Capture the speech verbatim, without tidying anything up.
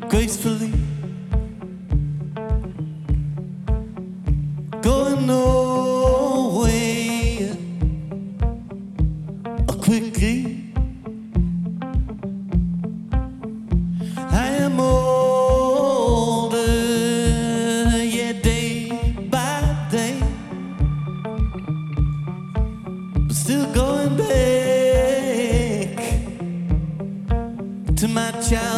gracefully, going nowhere quickly. I am older, yeah, day by day, but still going back to my child.